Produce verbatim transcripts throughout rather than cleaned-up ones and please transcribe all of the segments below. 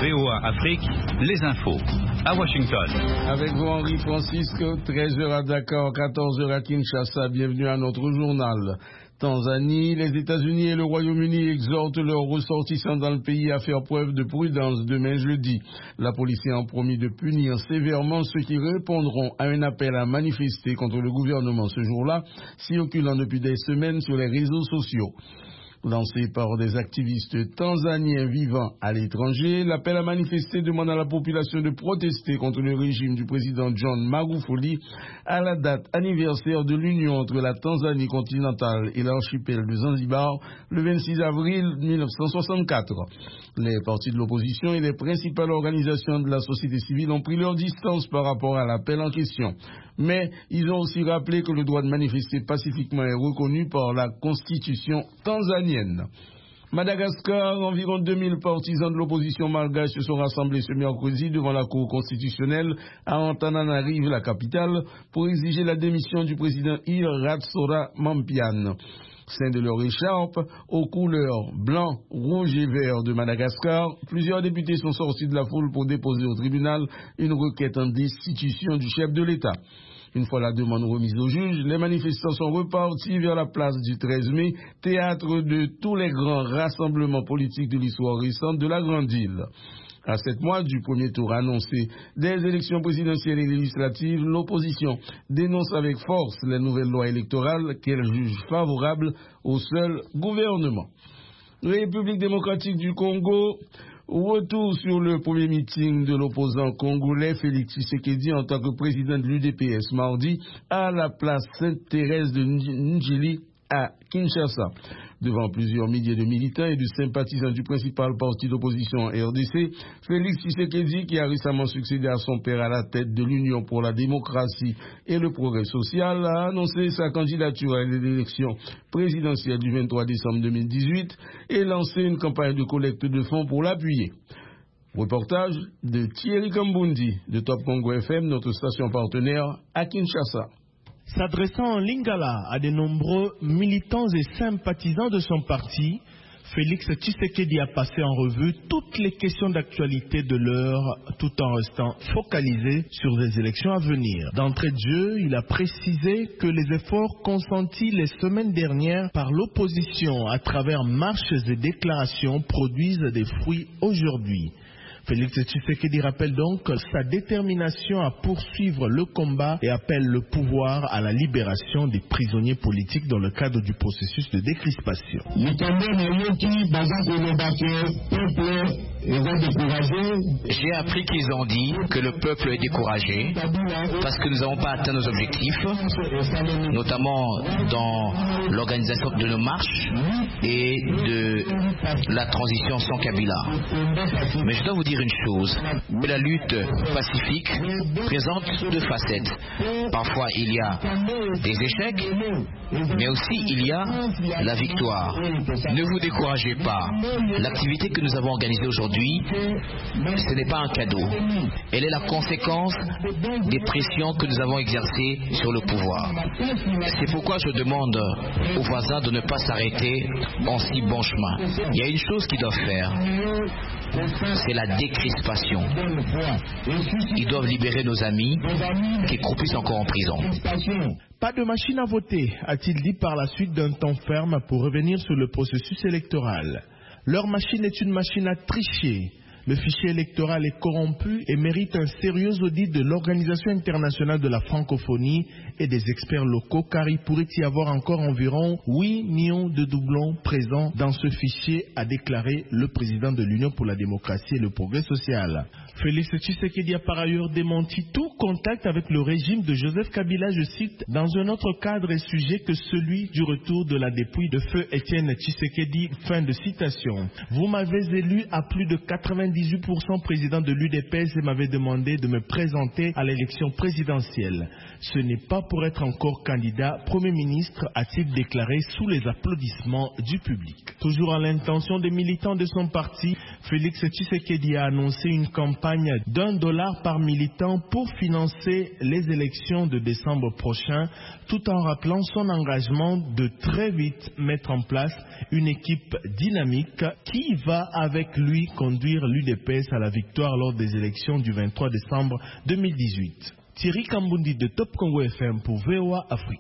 V O A Afrique, les infos. À Washington. Avec vous, Henri Francisque, treize heures à Dakar, quatorze heures à Kinshasa. Bienvenue à notre journal. Tanzanie, les États-Unis et le Royaume-Uni exhortent leurs ressortissants dans le pays à faire preuve de prudence demain jeudi. La police a promis de punir sévèrement ceux qui répondront à un appel à manifester contre le gouvernement ce jour-là, circulant depuis des semaines sur les réseaux sociaux. Lancé par des activistes tanzaniens vivant à l'étranger, l'appel à manifester demande à la population de protester contre le régime du président John Magufuli à la date anniversaire de l'union entre la Tanzanie continentale et l'archipel de Zanzibar le vingt-six avril mille neuf cent soixante-quatre. Les partis de l'opposition et les principales organisations de la société civile ont pris leur distance par rapport à l'appel en question. Mais ils ont aussi rappelé que le droit de manifester pacifiquement est reconnu par la Constitution tanzanienne. Madagascar, environ deux mille partisans de l'opposition malgache se sont rassemblés ce mercredi devant la Cour constitutionnelle à Antananarive, la capitale, pour exiger la démission du président Iratsora Mampiane. Sein de leur écharpe, aux couleurs blanc, rouge et vert de Madagascar, plusieurs députés sont sortis de la foule pour déposer au tribunal une requête en destitution du chef de l'État. Une fois la demande remise au juge, les manifestants sont repartis vers la place du treize mai, théâtre de tous les grands rassemblements politiques de l'histoire récente de la Grande Île. À sept mois du premier tour annoncé des élections présidentielles et législatives, l'opposition dénonce avec force les nouvelles lois électorales qu'elle juge favorables au seul gouvernement. République démocratique du Congo, retour sur le premier meeting de l'opposant congolais Félix Tshisekedi en tant que président de l'U D P S mardi à la place Sainte-Thérèse de Ndjili à Kinshasa. Devant plusieurs milliers de militants et de sympathisants du principal parti d'opposition R D C, Félix Tshisekedi, qui a récemment succédé à son père à la tête de l'Union pour la démocratie et le progrès social, a annoncé sa candidature à l'élection présidentielle du vingt-trois décembre deux mille dix-huit et lancé une campagne de collecte de fonds pour l'appuyer. Reportage de Thierry Kambundi de Top Congo F M, notre station partenaire à Kinshasa. S'adressant en lingala à de nombreux militants et sympathisants de son parti, Félix Tshisekedi a passé en revue toutes les questions d'actualité de l'heure tout en restant focalisé sur les élections à venir. D'entrée de jeu, il a précisé que les efforts consentis les semaines dernières par l'opposition à travers marches et déclarations produisent des fruits aujourd'hui. Félix Tshisekedi rappelle donc sa détermination à poursuivre le combat et appelle le pouvoir à la libération des prisonniers politiques dans le cadre du processus de décrispation. J'ai appris qu'ils ont dit que le peuple est découragé parce que nous n'avons pas atteint nos objectifs, notamment dans l'organisation de nos marches et de la transition sans Kabila. Mais je dois vous dire une chose, la lutte pacifique présente deux facettes. Parfois il y a des échecs, mais aussi il y a la victoire. Ne vous découragez pas. L'activité que nous avons organisée aujourd'hui, ce n'est pas un cadeau. Elle est la conséquence des pressions que nous avons exercées sur le pouvoir. C'est pourquoi je demande aux voisins de ne pas s'arrêter en si bon chemin. Il y a une chose qu'ils doivent faire, c'est la décrispation. Ils doivent libérer nos amis qui croupissent encore en prison. Pas de machine à voter, a-t-il dit par la suite d'un ton ferme pour revenir sur le processus électoral. Leur machine est une machine à tricher. Le fichier électoral est corrompu et mérite un sérieux audit de l'Organisation internationale de la francophonie et des experts locaux, car il pourrait y avoir encore environ huit millions de doublons présents dans ce fichier, a déclaré le président de l'Union pour la démocratie et le progrès social. Félix Tshisekedi a par ailleurs démenti tout contact avec le régime de Joseph Kabila, je cite, dans un autre cadre et sujet que celui du retour de la dépouille de feu Étienne Tshisekedi, fin de citation. Vous m'avez élu à plus de quatre-vingt-dix-huit pour cent président de l'U D P S et m'avez demandé de me présenter à l'élection présidentielle. Ce n'est pas pour être encore candidat Premier ministre, a-t-il déclaré sous les applaudissements du public. Toujours à l'intention des militants de son parti, Félix Tshisekedi a annoncé une campagne d'un dollar par militant pour financer les élections de décembre prochain, tout en rappelant son engagement de très vite mettre en place une équipe dynamique qui va avec lui conduire l'U U D P S à la victoire lors des élections du vingt-trois décembre deux mille dix-huit. Thierry Kambundi de Top Congo F M pour V O A Afrique.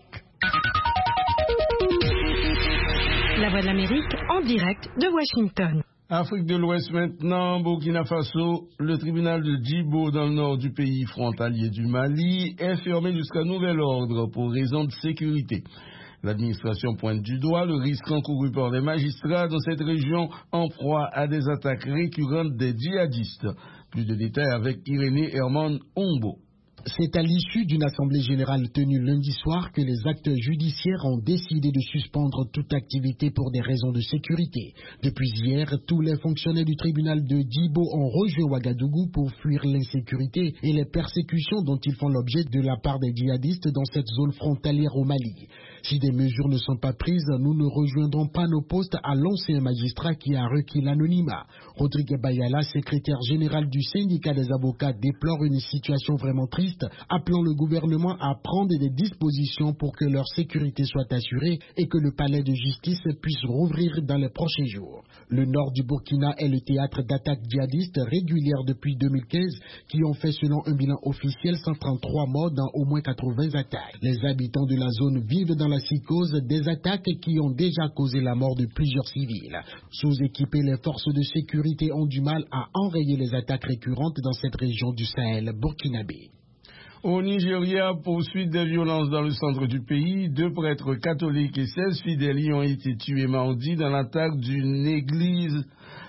La Voix de l'Amérique en direct de Washington. Afrique de l'Ouest maintenant, Burkina Faso, le tribunal de Djibo dans le nord du pays frontalier du Mali est fermé jusqu'à nouvel ordre pour raison de sécurité. L'administration pointe du doigt le risque encouru par les magistrats dans cette région en proie à des attaques récurrentes des djihadistes. Plus de détails avec Irénée Herman Ombo. C'est à l'issue d'une assemblée générale tenue lundi soir que les acteurs judiciaires ont décidé de suspendre toute activité pour des raisons de sécurité. Depuis hier, tous les fonctionnaires du tribunal de Djibo ont rejoint Ouagadougou pour fuir l'insécurité et les persécutions dont ils font l'objet de la part des djihadistes dans cette zone frontalière au Mali. Si des mesures ne sont pas prises, nous ne rejoindrons pas nos postes, à l'ancien magistrat qui a requis l'anonymat. Rodrigue Bayala, secrétaire général du syndicat des avocats, déplore une situation vraiment triste, appelant le gouvernement à prendre des dispositions pour que leur sécurité soit assurée et que le palais de justice puisse rouvrir dans les prochains jours. Le nord du Burkina est le théâtre d'attaques djihadistes régulières depuis deux mille quinze qui ont fait, selon un bilan officiel, cent trente-trois morts dans au moins quatre-vingts attaques. Les habitants de la zone vivent dans la psychose des attaques qui ont déjà causé la mort de plusieurs civils. Sous-équipés, les forces de sécurité ont du mal à enrayer les attaques récurrentes dans cette région du Sahel burkinabé. Au Nigeria, poursuite des violences dans le centre du pays, deux prêtres catholiques et seize fidèles y ont été tués mardi dans l'attaque d'une église,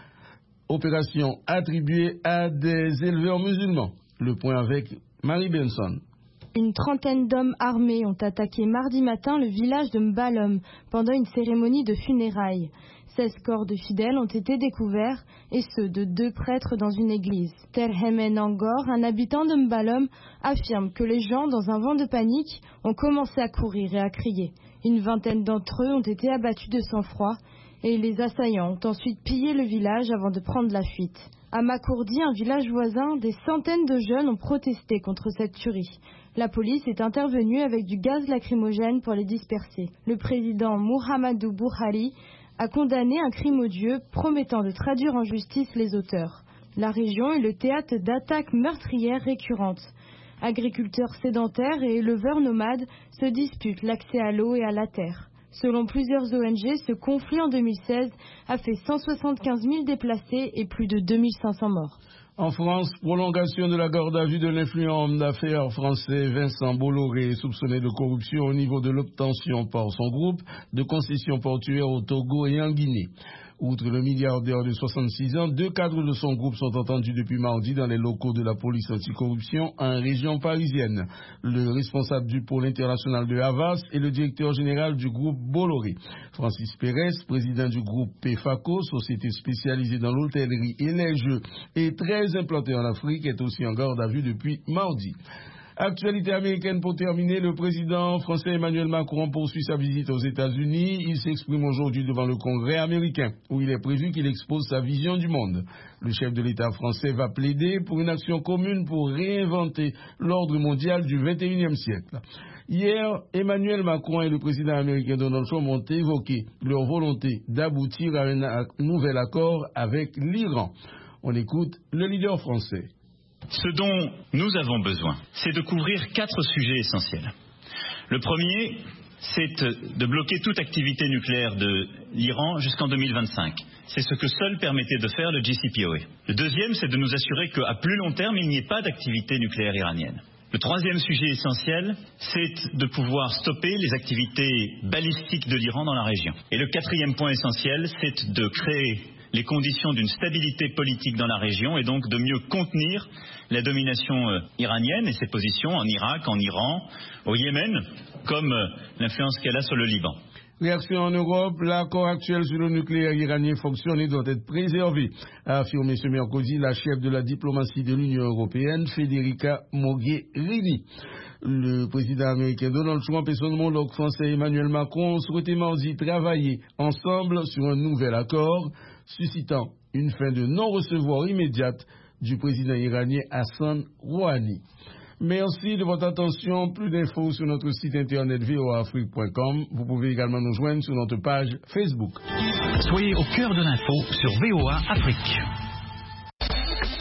opération attribuée à des éleveurs musulmans. Le point avec Marie Benson. Une trentaine d'hommes armés ont attaqué mardi matin le village de Mbalom pendant une cérémonie de funérailles. seize corps de fidèles ont été découverts, et ceux de deux prêtres dans une église. Terhemen Angor, un habitant de Mbalom, affirme que les gens, dans un vent de panique, ont commencé à courir et à crier. Une vingtaine d'entre eux ont été abattus de sang-froid, et les assaillants ont ensuite pillé le village avant de prendre la fuite. À Makourdi, un village voisin, des centaines de jeunes ont protesté contre cette tuerie. La police est intervenue avec du gaz lacrymogène pour les disperser. Le président Muhammadu Buhari a condamné un crime odieux, promettant de traduire en justice les auteurs. La région est le théâtre d'attaques meurtrières récurrentes. Agriculteurs sédentaires et éleveurs nomades se disputent l'accès à l'eau et à la terre. Selon plusieurs O N G, ce conflit en deux mille seize a fait cent soixante-quinze mille déplacés et plus de deux mille cinq cents morts. En France, prolongation de la garde à vue de l'influent homme d'affaires français Vincent Bolloré, soupçonné de corruption au niveau de l'obtention par son groupe de concessions portuaires au Togo et en Guinée. Outre le milliardaire de soixante-six ans, deux cadres de son groupe sont entendus depuis mardi dans les locaux de la police anticorruption en région parisienne. Le responsable du pôle international de Havas et le directeur général du groupe Bolloré. Francis Pérez, président du groupe PEFACO, société spécialisée dans l'hôtellerie et les jeux et très implantée en Afrique, est aussi en garde à vue depuis mardi. Actualité américaine pour terminer, le président français Emmanuel Macron poursuit sa visite aux États-Unis. Il s'exprime aujourd'hui devant le Congrès américain, où il est prévu qu'il expose sa vision du monde. Le chef de l'État français va plaider pour une action commune pour réinventer l'ordre mondial du vingt et unième siècle. Hier, Emmanuel Macron et le président américain Donald Trump ont évoqué leur volonté d'aboutir à un nouvel accord avec l'Iran. On écoute le leader français. Ce dont nous avons besoin, c'est de couvrir quatre sujets essentiels. Le premier, c'est de bloquer toute activité nucléaire de l'Iran jusqu'en deux mille vingt-cinq. C'est ce que seul permettait de faire le J C P O A. Le deuxième, c'est de nous assurer qu'à plus long terme, il n'y ait pas d'activité nucléaire iranienne. Le troisième sujet essentiel, c'est de pouvoir stopper les activités balistiques de l'Iran dans la région. Et le quatrième point essentiel, c'est de créer les conditions d'une stabilité politique dans la région et donc de mieux contenir la domination euh, iranienne et ses positions en Irak, en Iran, au Yémen, comme euh, l'influence qu'elle a sur le Liban. Réaction en Europe, l'accord actuel sur le nucléaire iranien fonctionne et doit être préservé, a affirmé ce mercredi la chef de la diplomatie de l'Union européenne, Federica Mogherini. Le président américain Donald Trump et son homologue français Emmanuel Macron ont souhaité mardi travailler ensemble sur un nouvel accord, suscitant une fin de non-recevoir immédiate du président iranien Hassan Rouhani. Merci de votre attention. Plus d'infos sur notre site internet v o a afrique point com. Vous pouvez également nous joindre sur notre page Facebook. Soyez au cœur de l'info sur V O A Afrique.